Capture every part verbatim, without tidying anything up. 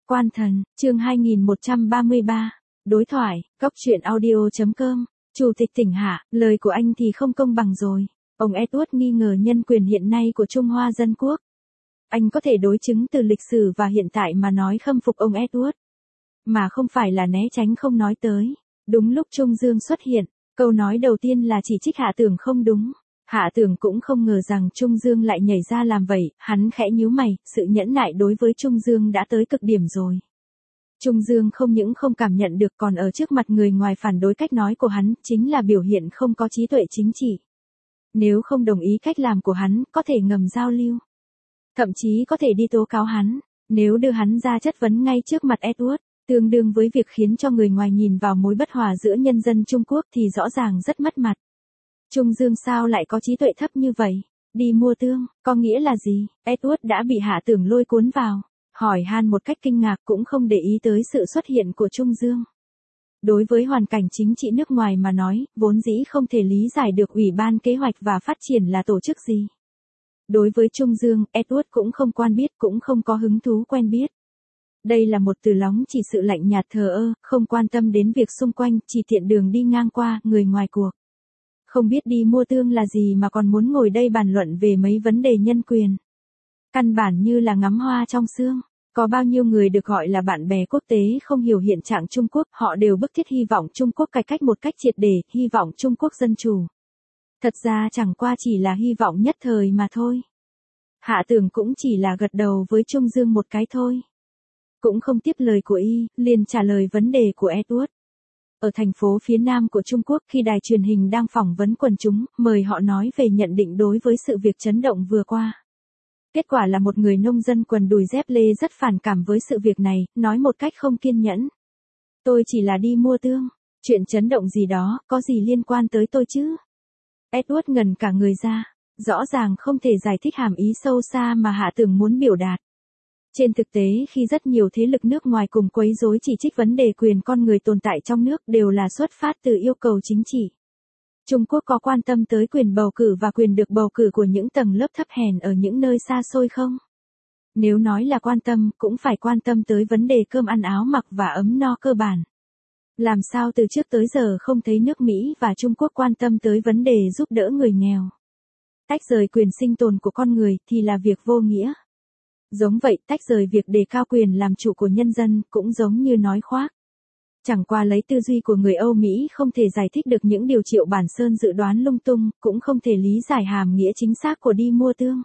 Quan Thần, chương hai nghìn một trăm ba mươi ba. Đối thoại, Cóc truyện audio chấm com. Chủ tịch tỉnh Hạ, lời của anh thì không công bằng rồi. Ông Edward nghi ngờ nhân quyền hiện nay của Trung Hoa Dân Quốc. Anh có thể đối chứng từ lịch sử và hiện tại mà nói khâm phục ông Edward. Mà không phải là né tránh không nói tới. Đúng lúc Trung Dương xuất hiện, câu nói đầu tiên là chỉ trích Hạ Tưởng không đúng. Hạ Tưởng cũng không ngờ rằng Trung Dương lại nhảy ra làm vậy, hắn khẽ nhíu mày, sự nhẫn nại đối với Trung Dương đã tới cực điểm rồi. Trung Dương không những không cảm nhận được còn ở trước mặt người ngoài phản đối cách nói của hắn, chính là biểu hiện không có trí tuệ chính trị. Nếu không đồng ý cách làm của hắn, có thể ngầm giao lưu. Thậm chí có thể đi tố cáo hắn, nếu đưa hắn ra chất vấn ngay trước mặt Edward, tương đương với việc khiến cho người ngoài nhìn vào mối bất hòa giữa nhân dân Trung Quốc thì rõ ràng rất mất mặt. Trung Dương sao lại có trí tuệ thấp như vậy? Đi mua tương, có nghĩa là gì? Edward đã bị Hạ Tưởng lôi cuốn vào, hỏi han một cách kinh ngạc cũng không để ý tới sự xuất hiện của Trung Dương. Đối với hoàn cảnh chính trị nước ngoài mà nói, vốn dĩ không thể lý giải được Ủy ban Kế hoạch và Phát triển là tổ chức gì. Đối với Trung Dương, Edward cũng không quan biết cũng không có hứng thú quen biết. Đây là một từ lóng chỉ sự lạnh nhạt thờ ơ, không quan tâm đến việc xung quanh, chỉ tiện đường đi ngang qua, người ngoài cuộc. Không biết đi mua tương là gì mà còn muốn ngồi đây bàn luận về mấy vấn đề nhân quyền. Căn bản như là ngắm hoa trong sương. Có bao nhiêu người được gọi là bạn bè quốc tế không hiểu hiện trạng Trung Quốc, họ đều bức thiết hy vọng Trung Quốc cải cách một cách triệt để, hy vọng Trung Quốc dân chủ. Thật ra chẳng qua chỉ là hy vọng nhất thời mà thôi. Hạ Tưởng cũng chỉ là gật đầu với Trung Dương một cái thôi. Cũng không tiếp lời của y, liền trả lời vấn đề của Edward. Ở thành phố phía nam của Trung Quốc khi đài truyền hình đang phỏng vấn quần chúng, mời họ nói về nhận định đối với sự việc chấn động vừa qua. Kết quả là một người nông dân quần đùi dép lê rất phản cảm với sự việc này, nói một cách không kiên nhẫn. Tôi chỉ là đi mua tương, chuyện chấn động gì đó, có gì liên quan tới tôi chứ? Edward ngần cả người ra, rõ ràng không thể giải thích hàm ý sâu xa mà Hạ Tưởng muốn biểu đạt. Trên thực tế khi rất nhiều thế lực nước ngoài cùng quấy rối chỉ trích vấn đề quyền con người tồn tại trong nước đều là xuất phát từ yêu cầu chính trị. Trung Quốc có quan tâm tới quyền bầu cử và quyền được bầu cử của những tầng lớp thấp hèn ở những nơi xa xôi không? Nếu nói là quan tâm, cũng phải quan tâm tới vấn đề cơm ăn áo mặc và ấm no cơ bản. Làm sao từ trước tới giờ không thấy nước Mỹ và Trung Quốc quan tâm tới vấn đề giúp đỡ người nghèo? Tách rời quyền sinh tồn của con người thì là việc vô nghĩa. Giống vậy, tách rời việc đề cao quyền làm chủ của nhân dân cũng giống như nói khoác. Chẳng qua lấy tư duy của người Âu Mỹ không thể giải thích được những điều Triệu Bản Sơn dự đoán lung tung, cũng không thể lý giải hàm nghĩa chính xác của đi mua tương.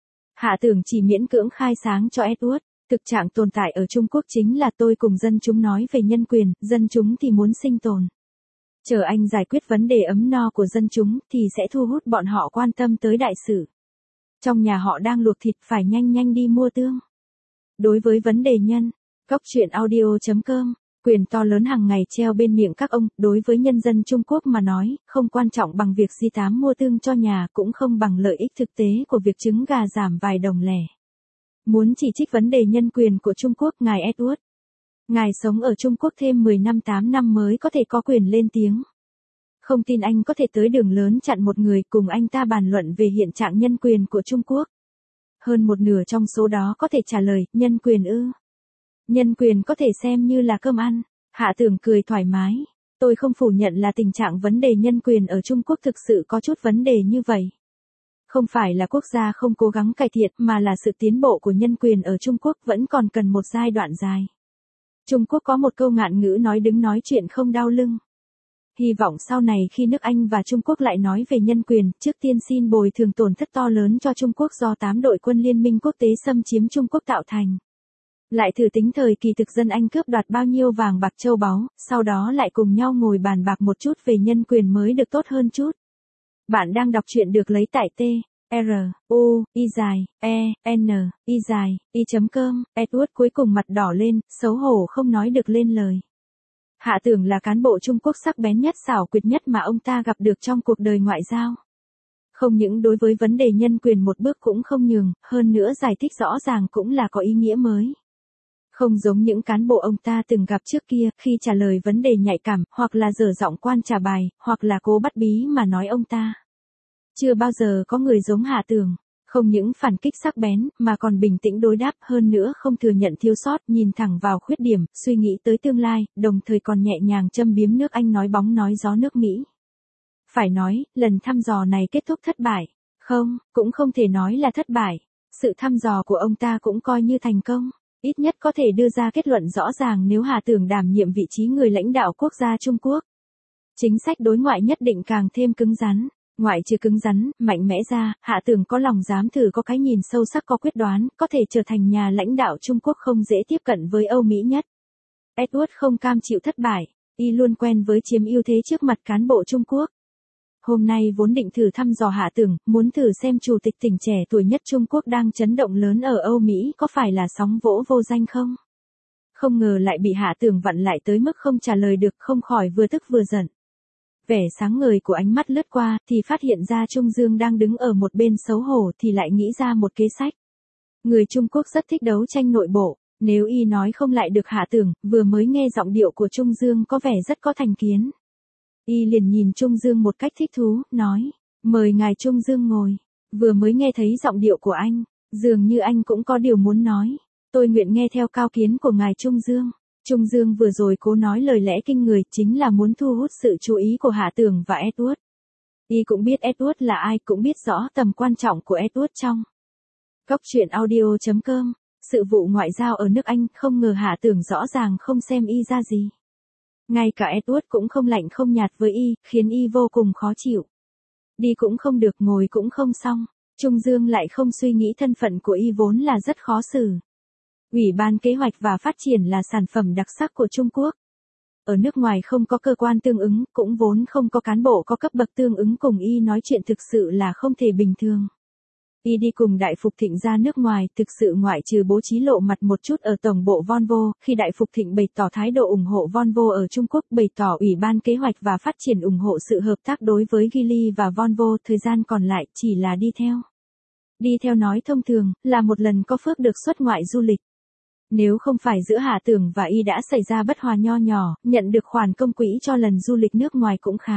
Hạ Tưởng chỉ miễn cưỡng khai sáng cho Edward, thực trạng tồn tại ở Trung Quốc chính là tôi cùng dân chúng nói về nhân quyền, dân chúng thì muốn sinh tồn. Chờ anh giải quyết vấn đề ấm no của dân chúng thì sẽ thu hút bọn họ quan tâm tới đại sự. Trong nhà họ đang luộc thịt phải nhanh nhanh đi mua tương. Đối với vấn đề nhân, Cóc truyện audio chấm com, quyền to lớn hàng ngày treo bên miệng các ông, đối với nhân dân Trung Quốc mà nói, không quan trọng bằng việc di tám mua tương cho nhà cũng không bằng lợi ích thực tế của việc trứng gà giảm vài đồng lẻ. Muốn chỉ trích vấn đề nhân quyền của Trung Quốc, ngài Edward. Ngài sống ở Trung Quốc thêm mười năm tám năm mới có thể có quyền lên tiếng. Không tin anh có thể tới đường lớn chặn một người cùng anh ta bàn luận về hiện trạng nhân quyền của Trung Quốc. Hơn một nửa trong số đó có thể trả lời, nhân quyền ư? Nhân quyền có thể xem như là cơm ăn. Hạ Tưởng cười thoải mái. Tôi không phủ nhận là tình trạng vấn đề nhân quyền ở Trung Quốc thực sự có chút vấn đề như vậy. Không phải là quốc gia không cố gắng cải thiện mà là sự tiến bộ của nhân quyền ở Trung Quốc vẫn còn cần một giai đoạn dài. Trung Quốc có một câu ngạn ngữ nói đứng nói chuyện không đau lưng. Hy vọng sau này khi nước Anh và Trung Quốc lại nói về nhân quyền, trước tiên xin bồi thường tổn thất to lớn cho Trung Quốc do tám đội quân liên minh quốc tế xâm chiếm Trung Quốc tạo thành. Lại thử tính thời kỳ thực dân Anh cướp đoạt bao nhiêu vàng bạc châu báu, sau đó lại cùng nhau ngồi bàn bạc một chút về nhân quyền mới được tốt hơn chút. Bạn đang đọc truyện được lấy tại T, R, U, I dài, E, N, I dài, I chấm com, Edward cuối cùng mặt đỏ lên, xấu hổ không nói được lên lời. Hạ Tưởng là cán bộ Trung Quốc sắc bén nhất xảo quyệt nhất mà ông ta gặp được trong cuộc đời ngoại giao. Không những đối với vấn đề nhân quyền một bước cũng không nhường, hơn nữa giải thích rõ ràng cũng là có ý nghĩa mới. Không giống những cán bộ ông ta từng gặp trước kia, khi trả lời vấn đề nhạy cảm, hoặc là dở giọng quan trả bài, hoặc là cố bắt bí mà nói ông ta. Chưa bao giờ có người giống Hạ Tưởng. Không những phản kích sắc bén, mà còn bình tĩnh đối đáp, hơn nữa không thừa nhận thiếu sót, nhìn thẳng vào khuyết điểm, suy nghĩ tới tương lai, đồng thời còn nhẹ nhàng châm biếm nước Anh nói bóng nói gió nước Mỹ. Phải nói, lần thăm dò này kết thúc thất bại. Không, cũng không thể nói là thất bại. Sự thăm dò của ông ta cũng coi như thành công. Ít nhất có thể đưa ra kết luận rõ ràng nếu Hà Tưởng đảm nhiệm vị trí người lãnh đạo quốc gia Trung Quốc. Chính sách đối ngoại nhất định càng thêm cứng rắn. Ngoại trừ cứng rắn, mạnh mẽ ra, Hạ Tưởng có lòng dám thử có cái nhìn sâu sắc có quyết đoán, có thể trở thành nhà lãnh đạo Trung Quốc không dễ tiếp cận với Âu Mỹ nhất. Edward không cam chịu thất bại, y luôn quen với chiếm ưu thế trước mặt cán bộ Trung Quốc. Hôm nay vốn định thử thăm dò Hạ Tưởng, muốn thử xem chủ tịch tỉnh trẻ tuổi nhất Trung Quốc đang chấn động lớn ở Âu Mỹ có phải là sóng vỗ vô danh không? Không ngờ lại bị Hạ Tưởng vặn lại tới mức không trả lời được, không khỏi vừa tức vừa giận. Vẻ sáng ngời của ánh mắt lướt qua, thì phát hiện ra Trung Dương đang đứng ở một bên xấu hổ thì lại nghĩ ra một kế sách. Người Trung Quốc rất thích đấu tranh nội bộ, nếu y nói không lại được Hạ Tưởng, vừa mới nghe giọng điệu của Trung Dương có vẻ rất có thành kiến. Y liền nhìn Trung Dương một cách thích thú, nói, mời ngài Trung Dương ngồi, vừa mới nghe thấy giọng điệu của anh, dường như anh cũng có điều muốn nói, tôi nguyện nghe theo cao kiến của ngài Trung Dương. Trung Dương vừa rồi cố nói lời lẽ kinh người chính là muốn thu hút sự chú ý của Hạ Tưởng và Edward. Y cũng biết Edward là ai, cũng biết rõ tầm quan trọng của Edward trong. Góc truyện audio chấm com, sự vụ ngoại giao ở nước Anh, không ngờ Hạ Tưởng rõ ràng không xem y ra gì. Ngay cả Edward cũng không lạnh không nhạt với y, khiến y vô cùng khó chịu. Đi cũng không được, ngồi cũng không xong. Trung Dương lại không suy nghĩ thân phận của y vốn là rất khó xử. Ủy ban Kế hoạch và Phát triển là sản phẩm đặc sắc của Trung Quốc. Ở nước ngoài không có cơ quan tương ứng, cũng vốn không có cán bộ có cấp bậc tương ứng cùng y nói chuyện thực sự là không thể bình thường. Y đi cùng Đại Phục Thịnh ra nước ngoài, thực sự ngoại trừ bố trí lộ mặt một chút ở tổng bộ Volvo, khi Đại Phục Thịnh bày tỏ thái độ ủng hộ Volvo ở Trung Quốc, bày tỏ Ủy ban Kế hoạch và Phát triển ủng hộ sự hợp tác đối với Geely và Volvo, thời gian còn lại chỉ là đi theo. Đi theo nói thông thường, là một lần có phước được xuất ngoại du lịch. Nếu không phải giữa Hạ Tưởng và y đã xảy ra bất hòa nho nhỏ, nhận được khoản công quỹ cho lần du lịch nước ngoài cũng khá.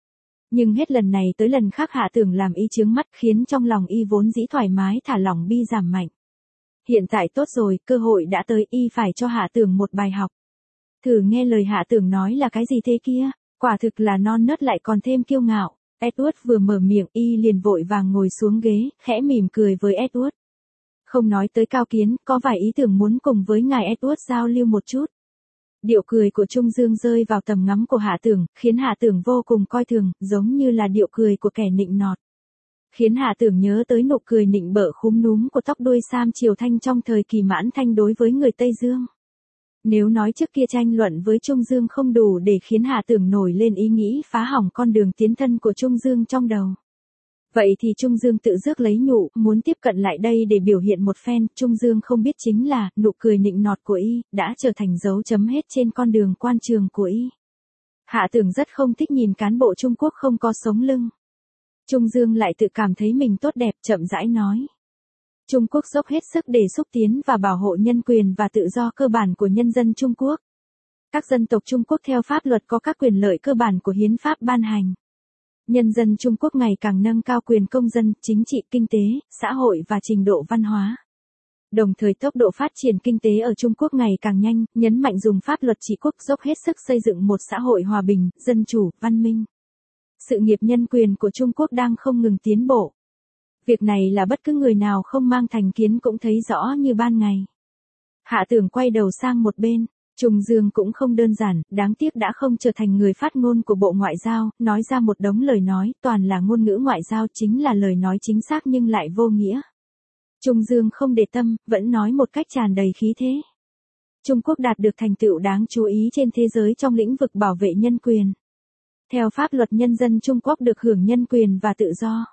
Nhưng hết lần này tới lần khác Hạ Tưởng làm y chướng mắt, khiến trong lòng y vốn dĩ thoải mái thả lỏng bi giảm mạnh. Hiện tại tốt rồi, cơ hội đã tới, y phải cho Hạ Tưởng một bài học. Thử nghe lời Hạ Tưởng nói là cái gì thế kia, quả thực là non nớt lại còn thêm kiêu ngạo. Edward vừa mở miệng, y liền vội vàng ngồi xuống ghế, khẽ mỉm cười với Edward. Không nói tới cao kiến, có vài ý tưởng muốn cùng với ngài Edward giao lưu một chút. Điệu cười của Trung Dương rơi vào tầm ngắm của Hạ Tưởng, khiến Hạ Tưởng vô cùng coi thường, giống như là điệu cười của kẻ nịnh nọt. Khiến Hạ Tưởng nhớ tới nụ cười nịnh bợ khúm núm của tóc đuôi Sam Triều Thanh trong thời kỳ Mãn Thanh đối với người Tây Dương. Nếu nói trước kia tranh luận với Trung Dương không đủ để khiến Hạ Tưởng nổi lên ý nghĩ phá hỏng con đường tiến thân của Trung Dương trong đầu. Vậy thì Trung Dương tự rước lấy nhụ, muốn tiếp cận lại đây để biểu hiện một phen, Trung Dương không biết chính là, nụ cười nịnh nọt của y, đã trở thành dấu chấm hết trên con đường quan trường của y. Hạ Tưởng rất không thích nhìn cán bộ Trung Quốc không có sống lưng. Trung Dương lại tự cảm thấy mình tốt đẹp, chậm rãi nói. Trung Quốc dốc hết sức để xúc tiến và bảo hộ nhân quyền và tự do cơ bản của nhân dân Trung Quốc. Các dân tộc Trung Quốc theo pháp luật có các quyền lợi cơ bản của hiến pháp ban hành. Nhân dân Trung Quốc ngày càng nâng cao quyền công dân, chính trị, kinh tế, xã hội và trình độ văn hóa. Đồng thời tốc độ phát triển kinh tế ở Trung Quốc ngày càng nhanh, nhấn mạnh dùng pháp luật trị quốc, dốc hết sức xây dựng một xã hội hòa bình, dân chủ, văn minh. Sự nghiệp nhân quyền của Trung Quốc đang không ngừng tiến bộ. Việc này là bất cứ người nào không mang thành kiến cũng thấy rõ như ban ngày. Hạ Tưởng quay đầu sang một bên. Trung Dương cũng không đơn giản, đáng tiếc đã không trở thành người phát ngôn của Bộ Ngoại giao, nói ra một đống lời nói, toàn là ngôn ngữ ngoại giao, chính là lời nói chính xác nhưng lại vô nghĩa. Trung Dương không để tâm, vẫn nói một cách tràn đầy khí thế. Trung Quốc đạt được thành tựu đáng chú ý trên thế giới trong lĩnh vực bảo vệ nhân quyền. Theo pháp luật nhân dân Trung Quốc được hưởng nhân quyền và tự do.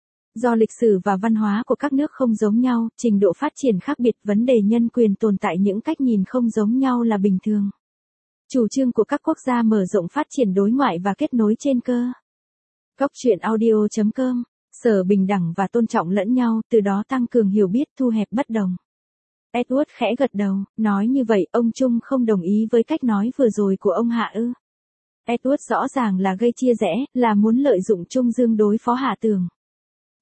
Do lịch sử và văn hóa của các nước không giống nhau, trình độ phát triển khác biệt, vấn đề nhân quyền tồn tại những cách nhìn không giống nhau là bình thường. Chủ trương của các quốc gia mở rộng phát triển đối ngoại và kết nối trên cơ. Góc truyện audio chấm com, sở bình đẳng và tôn trọng lẫn nhau, từ đó tăng cường hiểu biết, thu hẹp bất đồng. Edward khẽ gật đầu, nói như vậy, ông Trung không đồng ý với cách nói vừa rồi của ông Hạ ư. Edward rõ ràng là gây chia rẽ, là muốn lợi dụng Trung Dương đối phó Hạ Tưởng.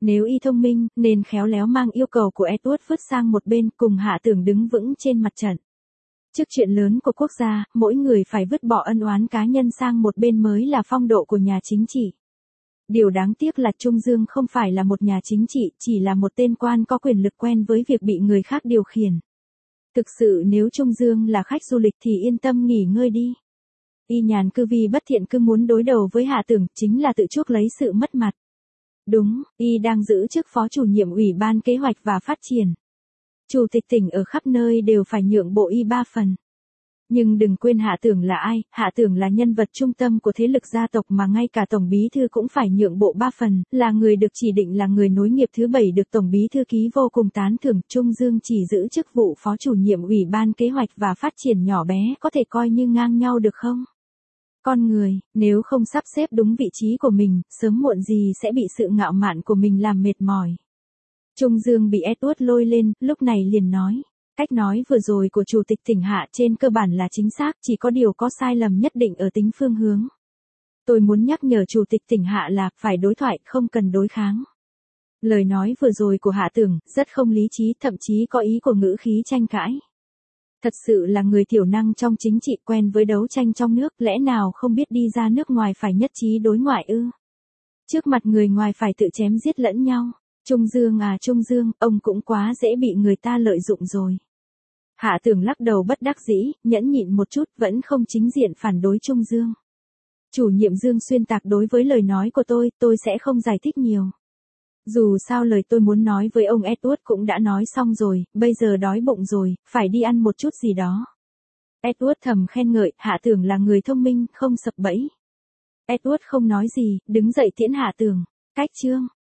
Nếu y thông minh, nên khéo léo mang yêu cầu của Edward vứt sang một bên, cùng Hạ Tưởng đứng vững trên mặt trận. Trước chuyện lớn của quốc gia, mỗi người phải vứt bỏ ân oán cá nhân sang một bên mới là phong độ của nhà chính trị. Điều đáng tiếc là Trung Dương không phải là một nhà chính trị, chỉ là một tên quan có quyền lực quen với việc bị người khác điều khiển. Thực sự nếu Trung Dương là khách du lịch thì yên tâm nghỉ ngơi đi. Y nhàn cư vì bất thiện cứ muốn đối đầu với Hạ Tưởng, chính là tự chuốc lấy sự mất mặt. Đúng, y đang giữ chức phó chủ nhiệm Ủy ban Kế hoạch và Phát triển. Chủ tịch tỉnh ở khắp nơi đều phải nhượng bộ y ba phần. Nhưng đừng quên Hạ Tưởng là ai, Hạ Tưởng là nhân vật trung tâm của thế lực gia tộc mà ngay cả Tổng bí thư cũng phải nhượng bộ ba phần, là người được chỉ định là người nối nghiệp thứ bảy được Tổng bí thư ký vô cùng tán thưởng. Trung Dương chỉ giữ chức vụ phó chủ nhiệm Ủy ban Kế hoạch và Phát triển nhỏ bé, có thể coi như ngang nhau được không? Con người, nếu không sắp xếp đúng vị trí của mình, sớm muộn gì sẽ bị sự ngạo mạn của mình làm mệt mỏi. Trung Dương bị Edward lôi lên, lúc này liền nói. Cách nói vừa rồi của Chủ tịch tỉnh Hạ trên cơ bản là chính xác, chỉ có điều có sai lầm nhất định ở tính phương hướng. Tôi muốn nhắc nhở Chủ tịch tỉnh Hạ là phải đối thoại, không cần đối kháng. Lời nói vừa rồi của Hạ Tưởng rất không lý trí, thậm chí có ý của ngữ khí tranh cãi. Thật sự là người thiểu năng trong chính trị, quen với đấu tranh trong nước, lẽ nào không biết đi ra nước ngoài phải nhất trí đối ngoại ư? Trước mặt người ngoài phải tự chém giết lẫn nhau. Trung Dương à Trung Dương, ông cũng quá dễ bị người ta lợi dụng rồi. Hạ Tưởng lắc đầu bất đắc dĩ, nhẫn nhịn một chút, vẫn không chính diện phản đối Trung Dương. Chủ nhiệm Dương xuyên tạc đối với lời nói của tôi, tôi sẽ không giải thích nhiều. Dù sao lời tôi muốn nói với ông Edward cũng đã nói xong rồi, bây giờ đói bụng rồi, phải đi ăn một chút gì đó. Edward thầm khen ngợi, Hạ Tưởng là người thông minh, không sập bẫy. Edward không nói gì, đứng dậy tiễn Hạ Tưởng. Cách chương